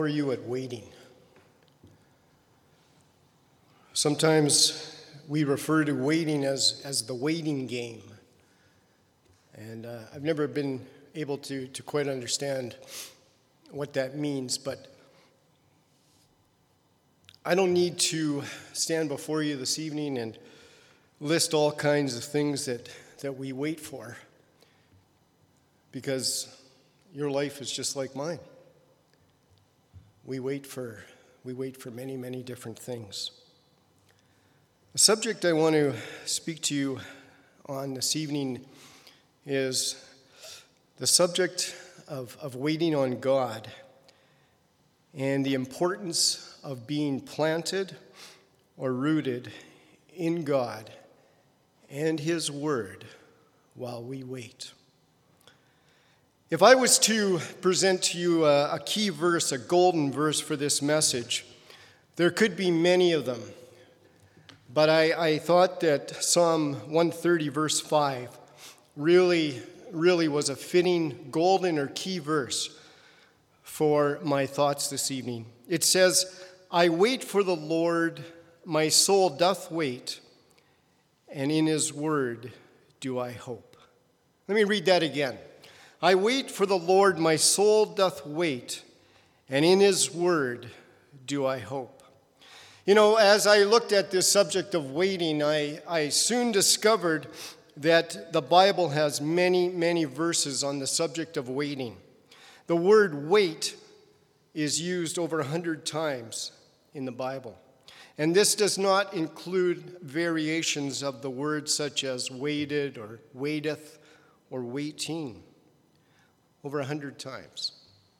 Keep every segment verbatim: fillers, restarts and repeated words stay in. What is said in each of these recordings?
How are you at waiting? Sometimes we refer to waiting as, as the waiting game. And uh, I've never been able to, to quite understand what that means, but I don't need to stand before you this evening and list all kinds of things that, that we wait for, because your life is just like mine. We wait for we wait for many, many different things. The subject I want to speak to you on this evening is the subject of, of waiting on God and the importance of being planted or rooted in God and His Word while we wait. If I was to present to you a, a key verse, a golden verse for this message, there could be many of them. But I, I thought that Psalm one thirty, verse five, really, really was a fitting golden or key verse for my thoughts this evening. It says, "I wait for the Lord, my soul doth wait, and in His word do I hope." Let me read that again. "I wait for the Lord, my soul doth wait, and in His word do I hope." You know, as I looked at this subject of waiting, I, I soon discovered that the Bible has many, many verses on the subject of waiting. The word wait is used over a hundred times in the Bible. And this does not include variations of the words such as waited or waiteth or waiting. Over a hundred times.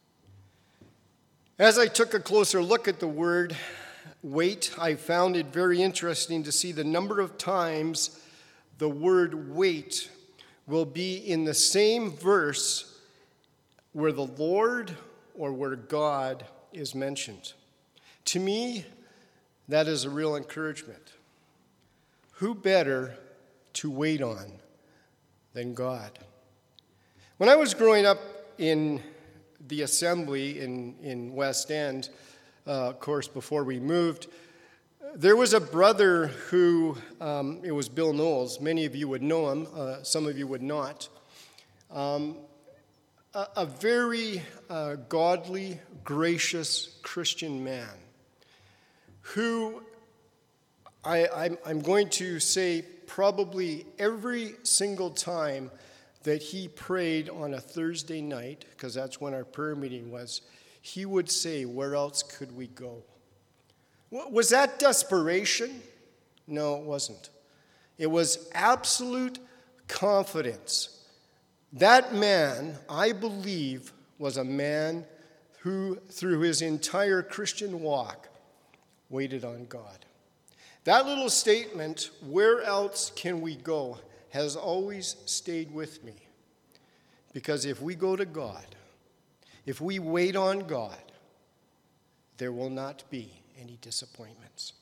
As I took a closer look at the word wait, I found it very interesting to see the number of times the word wait will be in the same verse where the Lord or where God is mentioned. To me, that is a real encouragement. Who better to wait on than God? When I was growing up in the assembly in, in West End, uh, of course, before we moved, there was a brother who, um, it was Bill Knowles. Many of you would know him. Uh, some of you would not. Um, a, a very uh, godly, gracious Christian man who I, I'm, I'm going to say probably every single time that he prayed on a Thursday night, because that's when our prayer meeting was, he would say, "Where else could we go?" Was that desperation? No, it wasn't. It was absolute confidence. That man, I believe, was a man who, through his entire Christian walk, waited on God. That little statement, "Where else can we go?" has always stayed with me. Because if we go to God, if we wait on God, there will not be any disappointments.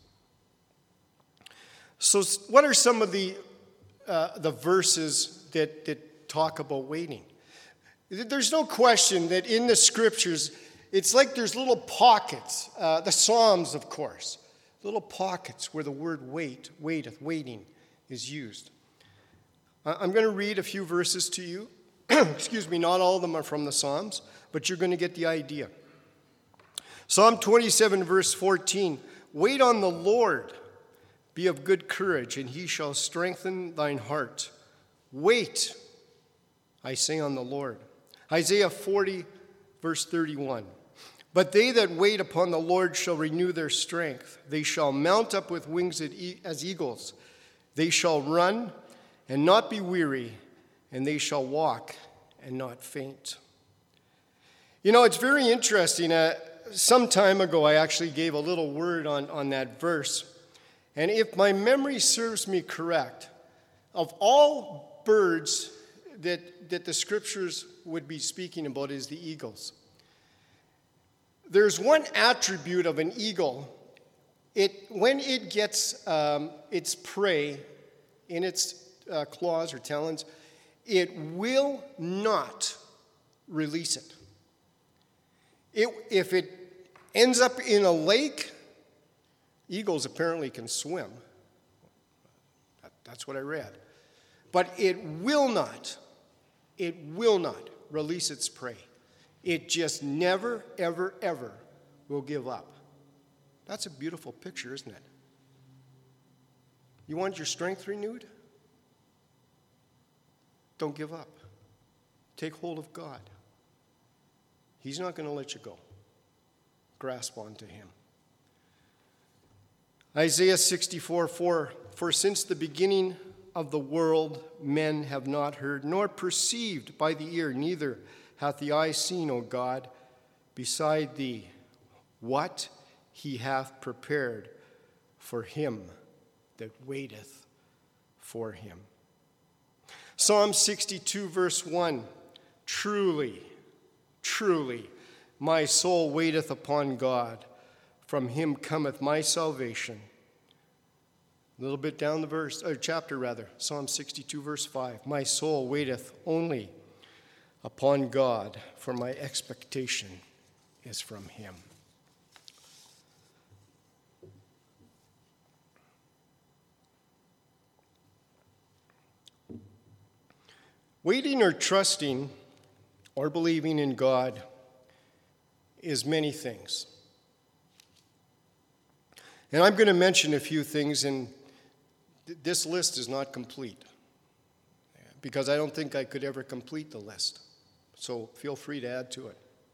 So what are some of the uh, the verses that, that talk about waiting? There's no question that in the scriptures, it's like there's little pockets, uh, the Psalms, of course, little pockets where the word wait, waiteth, waiting is used. I'm going to read a few verses to you. Excuse me, not all of them are from the Psalms, but you're going to get the idea. Psalm twenty-seven, verse fourteen, "Wait on the Lord, be of good courage, and He shall strengthen thine heart. Wait, I say, on the Lord." Isaiah forty, verse thirty-one, "But they that wait upon the Lord shall renew their strength. They shall mount up with wings as eagles. They shall run and not be weary, and they shall walk and not faint." You know, it's very interesting. Uh, some time ago, I actually gave a little word on, on that verse. And if my memory serves me correct, of all birds that, that the scriptures would be speaking about is the eagles. There's one attribute of an eagle. It, when it gets um, its prey in its uh, claws or talons, it will not release it. It, if it ends up in a lake. Eagles apparently can swim. That's what I read. But it will not, it will not release its prey. It just never, ever, ever will give up. That's a beautiful picture, isn't it? You want your strength renewed? Don't give up. Take hold of God. He's not going to let you go. Grasp onto him. Isaiah sixty-four four, for since the beginning of the world men have not heard, nor perceived by the ear, neither hath the eye seen, O God, beside thee, what he hath prepared for him that waiteth for him. Psalm sixty-two, verse one, truly, truly, my soul waiteth upon God. From him cometh my salvation. A little bit down the verse, or chapter rather, Psalm sixty-two, verse five. My soul waiteth only upon God, for my expectation is from him. Waiting or trusting or believing in God is many things. And I'm going to mention a few things, and th- this list is not complete because I don't think I could ever complete the list. So feel free to add to it.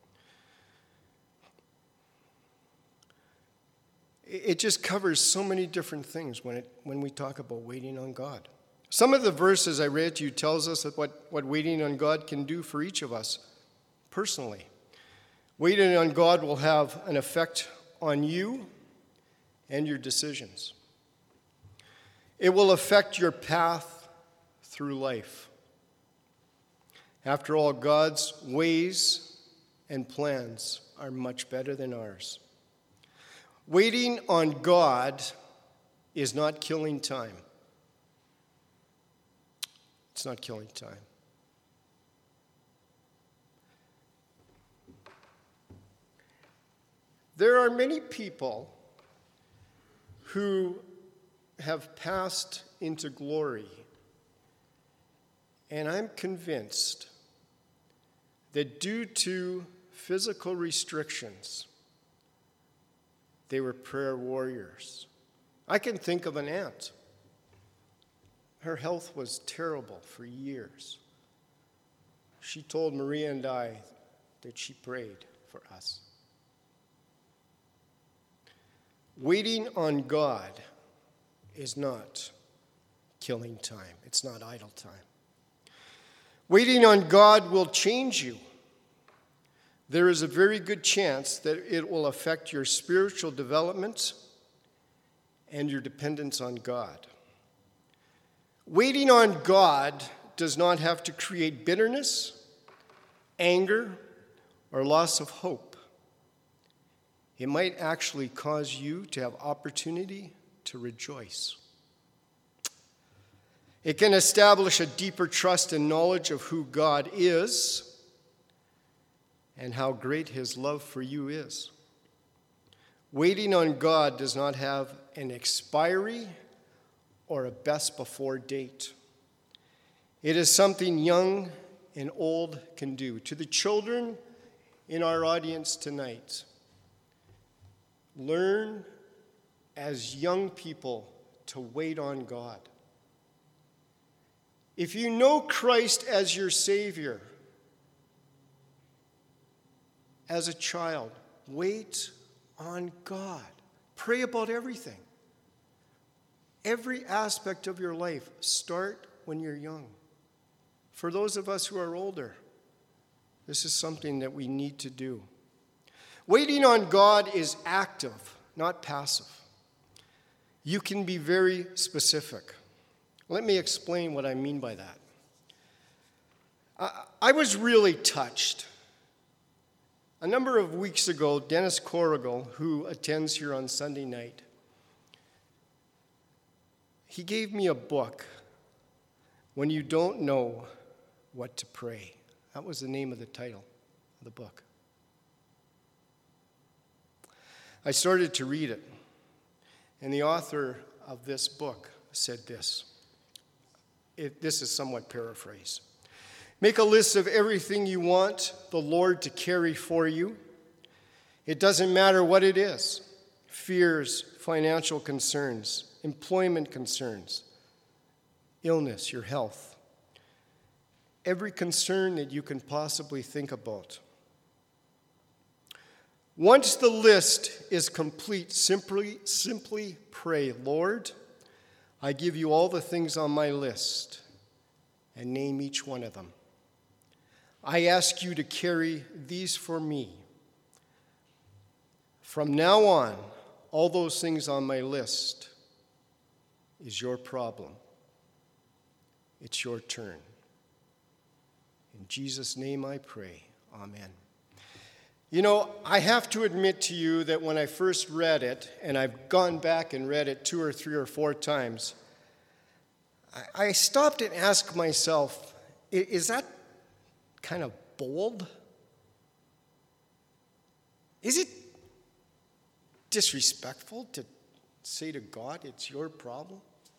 It just covers so many different things when it when we talk about waiting on God. Some of the verses I read to you tells us that what, what waiting on God can do for each of us personally. Waiting on God will have an effect on you and your decisions. It will affect your path through life. After all, God's ways and plans are much better than ours. Waiting on God is not killing time. It's not killing time. There are many people who have passed into glory, and I'm convinced that due to physical restrictions, they were prayer warriors. I can think of an aunt. Her health was terrible for years. She told Maria and I that she prayed for us. Waiting on God is not killing time. It's not idle time. Waiting on God will change you. There is a very good chance that it will affect your spiritual development and your dependence on God. Waiting on God does not have to create bitterness, anger, or loss of hope. It might actually cause you to have opportunity to rejoice. It can establish a deeper trust and knowledge of who God is and how great his love for you is. Waiting on God does not have an expiry or a best before date. It is something young and old can do. To the children in our audience tonight, learn as young people to wait on God. If you know Christ as your Savior, as a child, wait on God. Pray about everything. Every aspect of your life, start when you're young. For those of us who are older, this is something that we need to do. Waiting on God is active, not passive. You can be very specific. Let me explain what I mean by that. I, I was really touched. A number of weeks ago, Dennis Corrigal, who attends here on Sunday night, he gave me a book, When You Don't Know What to Pray. That was the name of the title of the book. I started to read it, and the author of this book said this. It, this is somewhat paraphrased. Make a list of everything you want the Lord to carry for you. It doesn't matter what it is. Fears, financial concerns, employment concerns, illness, your health. Every concern that you can possibly think about. Once the list is complete, simply, simply pray, Lord, I give you all the things on my list, and name each one of them. I ask you to carry these for me. From now on, all those things on my list is your problem. It's your turn. In Jesus' name I pray. Amen. You know, I have to admit to you that when I first read it, and I've gone back and read it two or three or four times, I stopped and asked myself, is that kind of bold? Is it disrespectful to say to God, it's your problem?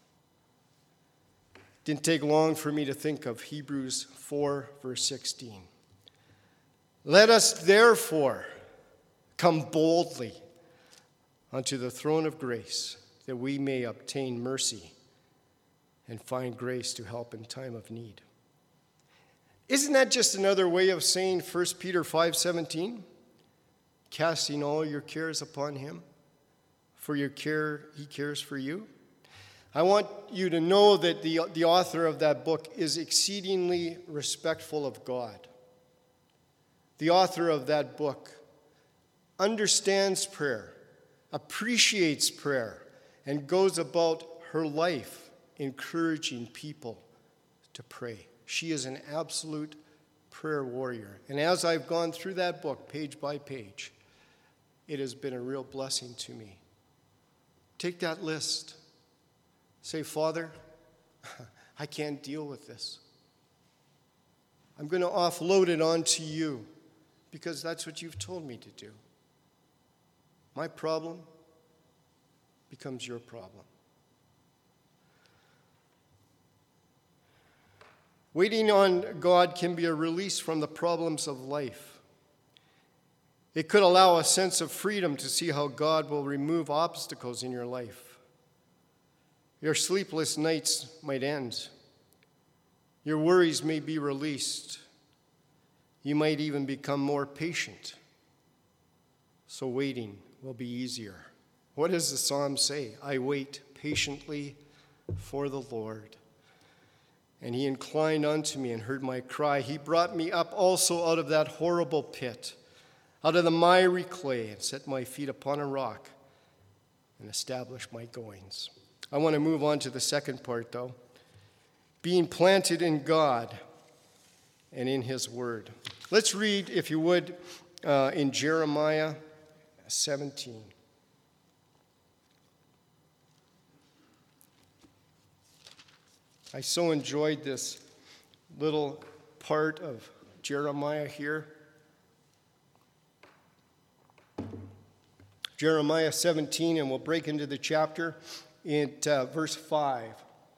Didn't take long for me to think of Hebrews four, verse sixteen. Let us therefore come boldly unto the throne of grace, that we may obtain mercy and find grace to help in time of need. Isn't that just another way of saying First Peter five seventeen? Casting all your cares upon him, for your care he cares for you. I want you to know that the, the author of that book is exceedingly respectful of God. The author of that book understands prayer, appreciates prayer, and goes about her life encouraging people to pray. She is an absolute prayer warrior. And as I've gone through that book, page by page, it has been a real blessing to me. Take that list. Say, Father, I can't deal with this. I'm going to offload it onto you because that's what you've told me to do. My problem becomes your problem. Waiting on God can be a release from the problems of life. It could allow a sense of freedom to see how God will remove obstacles in your life. Your sleepless nights might end. Your worries may be released. You might even become more patient. So waiting will be easier. What does the psalm say? I wait patiently for the Lord. And he inclined unto me and heard my cry. He brought me up also out of that horrible pit, out of the miry clay, and set my feet upon a rock and established my goings. I want to move on to the second part, though. Being planted in God and in his word. Let's read, if you would, uh, in Jeremiah seventeen. I so enjoyed this little part of Jeremiah here. Jeremiah seventeen, and we'll break into the chapter in uh, verse five.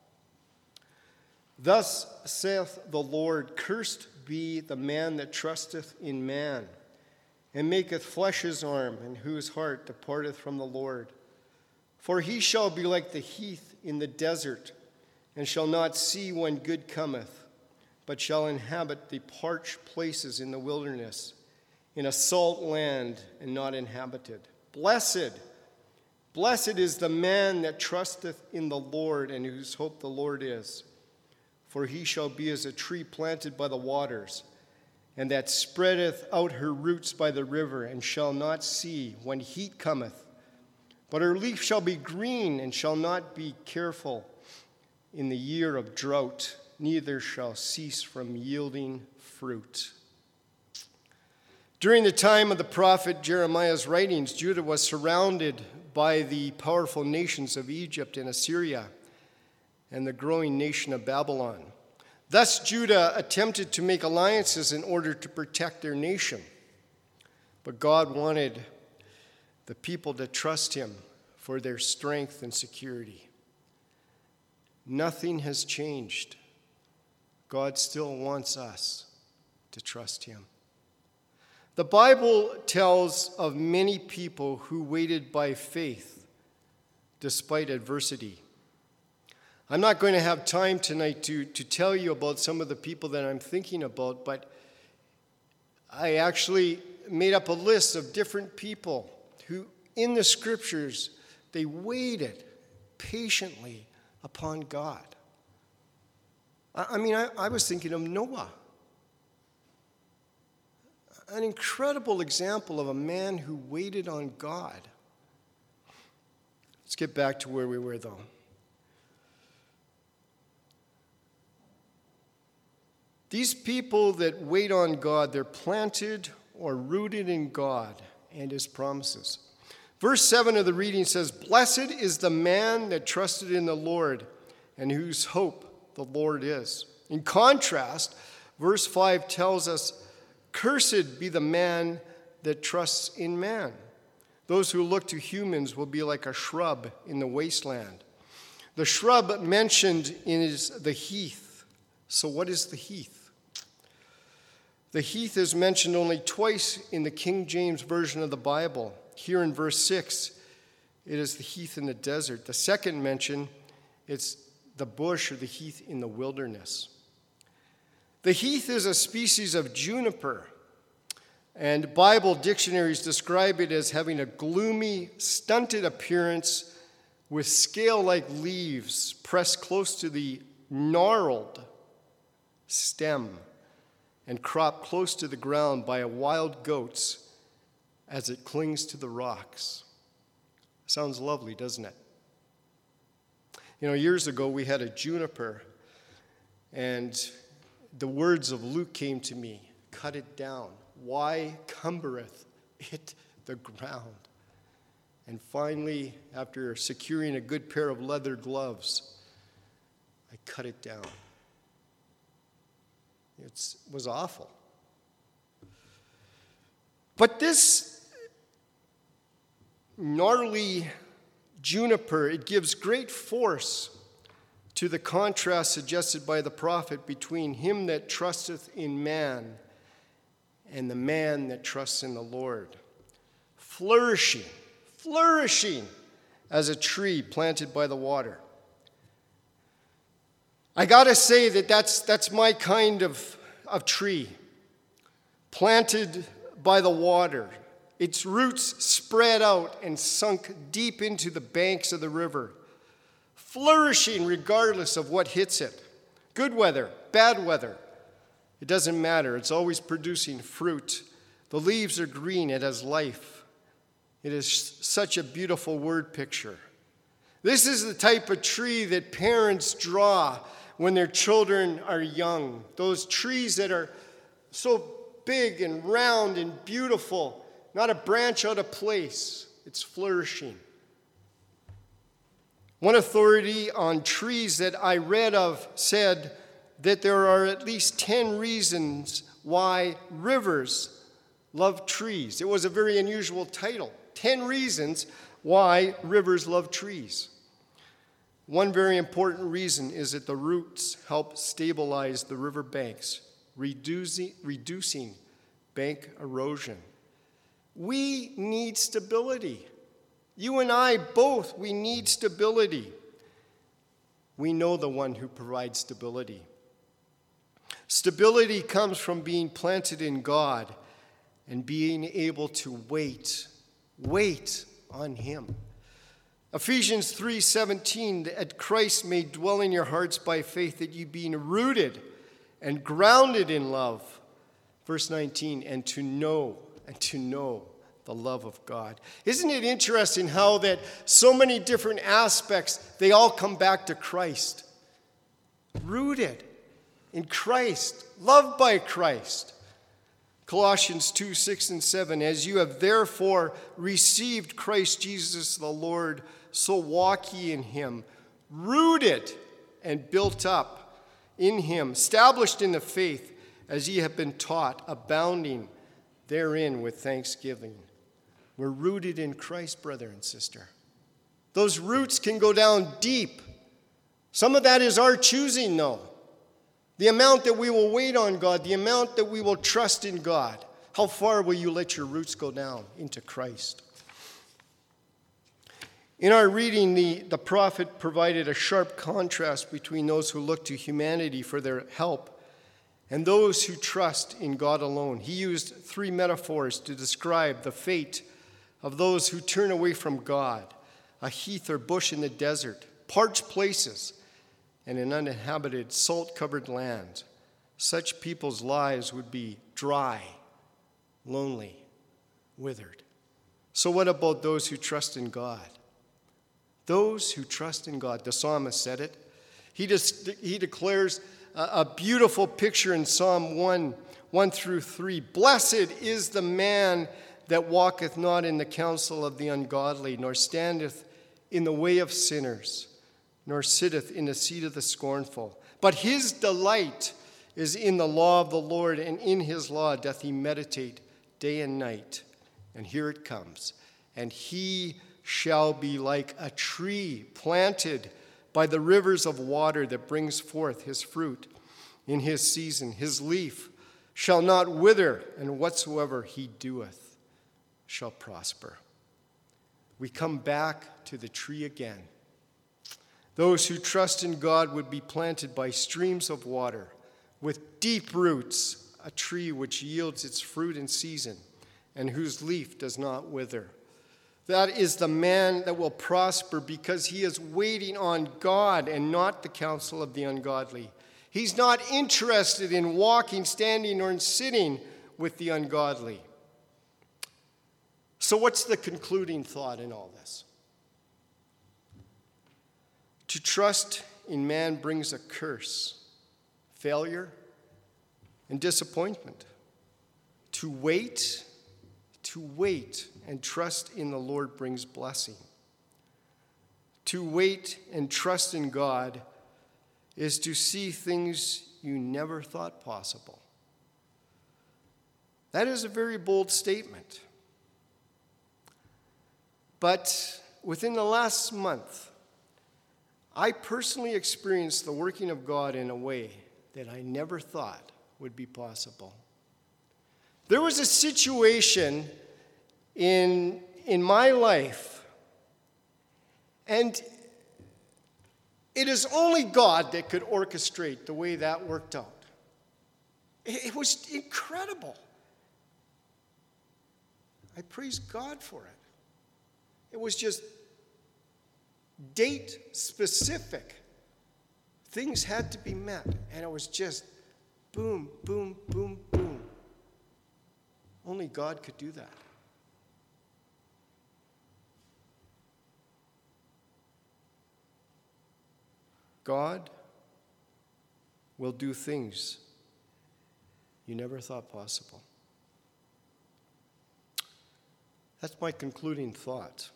Thus saith the Lord, cursed be the man that trusteth in man, and maketh flesh his arm, and whose heart departeth from the Lord. For he shall be like the heath in the desert, and shall not see when good cometh, but shall inhabit the parched places in the wilderness, in a salt land and not inhabited. Blessed, blessed is the man that trusteth in the Lord, and whose hope the Lord is. For he shall be as a tree planted by the waters, and that spreadeth out her roots by the river, and shall not see when heat cometh. But her leaf shall be green, and shall not be careful in the year of drought, neither shall cease from yielding fruit. During the time of the prophet Jeremiah's writings, Judah was surrounded by the powerful nations of Egypt and Assyria and the growing nation of Babylon. Thus, Judah attempted to make alliances in order to protect their nation. But God wanted the people that trust him for their strength and security. Nothing has changed. God still wants us to trust him. The Bible tells of many people who waited by faith despite adversity. I'm not going to have time tonight to, to tell you about some of the people that I'm thinking about, but I actually made up a list of different people who, in the scriptures, they waited patiently upon God. I, I mean, I, I was thinking of Noah. An incredible example of a man who waited on God. Let's get back to where we were, though. These people that wait on God, they're planted or rooted in God and his promises. Verse seven of the reading says, "Blessed is the man that trusted in the Lord and whose hope the Lord is." In contrast, verse five tells us, "Cursed be the man that trusts in man. Those who look to humans will be like a shrub in the wasteland." The shrub mentioned is the heath. So what is the heath? The heath is mentioned only twice in the King James Version of the Bible. Here in verse six, it is the heath in the desert. The second mention, it's the bush or the heath in the wilderness. The heath is a species of juniper, and Bible dictionaries describe it as having a gloomy, stunted appearance with scale-like leaves pressed close to the gnarled stem and cropped close to the ground by a wild goats as it clings to the rocks. Sounds lovely, doesn't it? You know, years ago we had a juniper, and the words of Luke came to me, "Cut it down. Why cumbereth it the ground?" And finally, after securing a good pair of leather gloves, I cut it down. It was awful. But this gnarly juniper, it gives great force to the contrast suggested by the prophet between him that trusteth in man and the man that trusts in the Lord. Flourishing, flourishing as a tree planted by the water. I gotta say that that's, that's my kind of, of tree, planted by the water. Its roots spread out and sunk deep into the banks of the river, flourishing regardless of what hits it. Good weather, bad weather, it doesn't matter. It's always producing fruit. The leaves are green. It has life. It is such a beautiful word picture. This is the type of tree that parents draw when their children are young. Those trees that are so big and round and beautiful, not a branch out of place. It's flourishing. One authority on trees that I read of said that there are at least ten reasons why rivers love trees. It was a very unusual title. ten reasons why rivers love trees. One very important reason is that the roots help stabilize the river banks, reducing, reducing bank erosion. We need stability. You and I both, we need stability. We know the one who provides stability. Stability comes from being planted in God and being able to wait, wait on him. Ephesians three seventeen, that Christ may dwell in your hearts by faith, that you being rooted and grounded in love. Verse nineteen, and to know, and to know the love of God. Isn't it interesting how that so many different aspects, they all come back to Christ. Rooted in Christ, loved by Christ. Colossians two, six and seven, as you have therefore received Christ Jesus the Lord, so walk ye in him, rooted and built up in him, established in the faith, as ye have been taught, abounding therein with thanksgiving. We're rooted in Christ, brother and sister. Those roots can go down deep. Some of that is our choosing, though. The amount that we will wait on God, the amount that we will trust in God. How far will you let your roots go down into Christ? In our reading, the, the prophet provided a sharp contrast between those who look to humanity for their help and those who trust in God alone. He used three metaphors to describe the fate of those who turn away from God: a heath or bush in the desert, parched places, and an uninhabited, salt-covered land. Such people's lives would be dry, lonely, withered. So what about those who trust in God? Those who trust in God. The psalmist said it. He, just, he declares a, a beautiful picture in Psalm one, one through three. Blessed is the man that walketh not in the counsel of the ungodly, nor standeth in the way of sinners, nor sitteth in the seat of the scornful. But his delight is in the law of the Lord, and in his law doth he meditate day and night. And here it comes. And he shall be like a tree planted by the rivers of water that brings forth his fruit in his season. His leaf shall not wither, and whatsoever he doeth shall prosper. We come back to the tree again. Those who trust in God would be planted by streams of water with deep roots, a tree which yields its fruit in season and whose leaf does not wither. That is the man that will prosper because he is waiting on God and not the counsel of the ungodly. He's not interested in walking, standing, or in sitting with the ungodly. So what's the concluding thought in all this? To trust in man brings a curse, failure, and disappointment. To wait, to wait and trust in the Lord brings blessing. To wait and trust in God is to see things you never thought possible. That is a very bold statement. But within the last month, I personally experienced the working of God in a way that I never thought would be possible. There was a situation in, in my life, and it is only God that could orchestrate the way that worked out. It, it was incredible. I praise God for it. It was just date specific. Things had to be met, and it was just boom, boom, boom, boom. Only God could do that. God will do things you never thought possible. That's my concluding thought.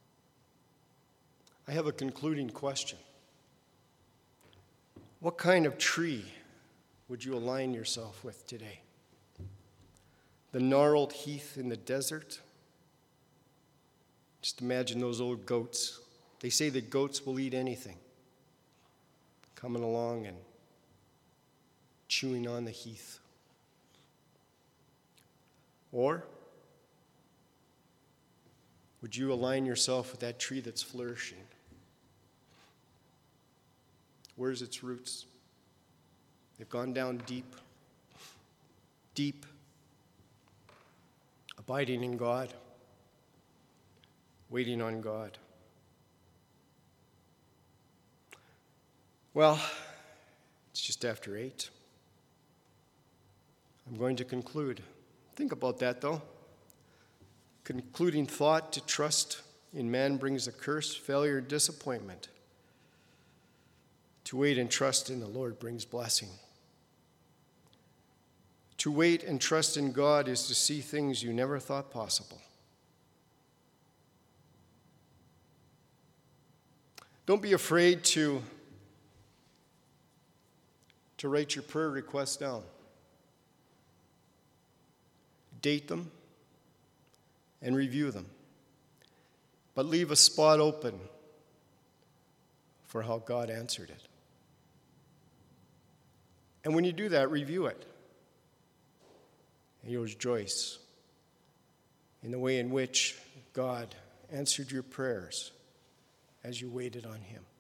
I have a concluding question. What kind of tree would you align yourself with today? The gnarled heath in the desert? Just imagine those old goats. They say that goats will eat anything. Coming along and chewing on the heath. Or would you align yourself with that tree that's flourishing? Where's its roots? They've gone down deep, deep, abiding in God, waiting on God. Well, it's just after eight. I'm going to conclude. Think about that, though. Concluding thought: to trust in man brings a curse, failure, disappointment. To wait and trust in the Lord brings blessing. To wait and trust in God is to see things you never thought possible. Don't be afraid to, to write your prayer requests down. Date them and review them. But leave a spot open for how God answered it. And when you do that, review it. And you'll rejoice in the way in which God answered your prayers as you waited on him.